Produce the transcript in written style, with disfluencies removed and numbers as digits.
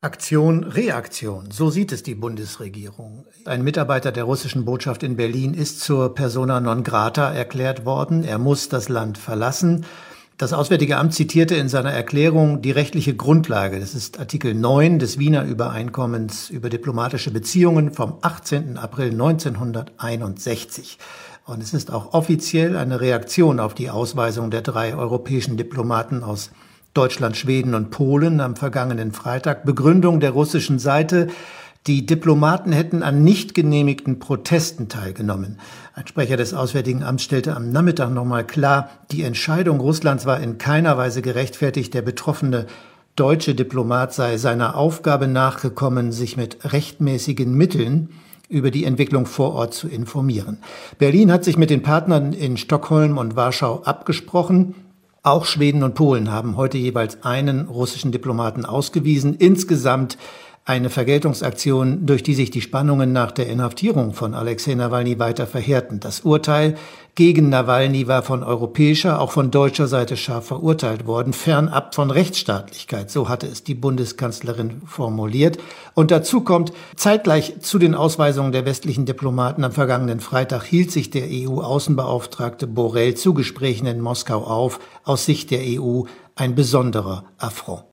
Aktion, Reaktion, so sieht es die Bundesregierung. Ein Mitarbeiter der russischen Botschaft in Berlin ist zur Persona non grata erklärt worden. Er muss das Land verlassen. Das Auswärtige Amt zitierte in seiner Erklärung die rechtliche Grundlage. Das ist Artikel 9 des Wiener Übereinkommens über diplomatische Beziehungen vom 18. April 1961. Und es ist auch offiziell eine Reaktion auf die Ausweisung der 3 europäischen Diplomaten aus Deutschland, Schweden und Polen am vergangenen Freitag. Begründung der russischen Seite: Die Diplomaten hätten an nicht genehmigten Protesten teilgenommen. Ein Sprecher des Auswärtigen Amts stellte am Nachmittag nochmal klar, die Entscheidung Russlands war in keiner Weise gerechtfertigt. Der betroffene deutsche Diplomat sei seiner Aufgabe nachgekommen, sich mit rechtmäßigen Mitteln über die Entwicklung vor Ort zu informieren. Berlin hat sich mit den Partnern in Stockholm und Warschau abgesprochen. Auch Schweden und Polen haben heute jeweils einen russischen Diplomaten ausgewiesen. Insgesamt eine Vergeltungsaktion, durch die sich die Spannungen nach der Inhaftierung von Alexei Nawalny weiter verhärten. Das Urteil gegen Nawalny war von europäischer, auch von deutscher Seite scharf verurteilt worden, fernab von Rechtsstaatlichkeit. So hatte es die Bundeskanzlerin formuliert. Und dazu kommt, zeitgleich zu den Ausweisungen der westlichen Diplomaten am vergangenen Freitag hielt sich der EU-Außenbeauftragte Borrell zu Gesprächen in Moskau auf. Aus Sicht der EU ein besonderer Affront.